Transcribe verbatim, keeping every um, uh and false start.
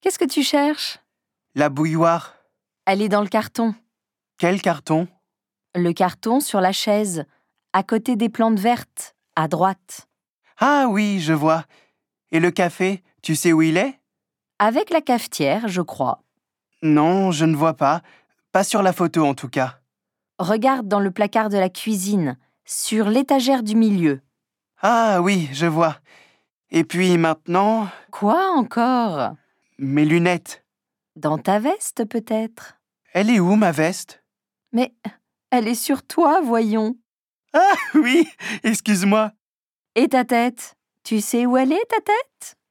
Qu'est-ce que tu cherches? La bouilloire. Elle est dans le carton. Quel carton? Le carton sur la chaise, à côté des plantes vertes, à droite. Ah oui, je vois. Et le café, tu sais où il est? Avec la cafetière, je crois. Non, je ne vois pas. Pas sur la photo en tout cas. Regarde dans le placard de la cuisine, sur l'étagère du milieu. Ah oui, je vois. Et puis maintenant, Quoi encore? mes lunettes. Dans ta veste, peut-être? Elle est où ma veste? Mais elle est sur toi, voyons. Ah oui, excuse-moi. Et ta tête? Tu sais où elle est, ta tête?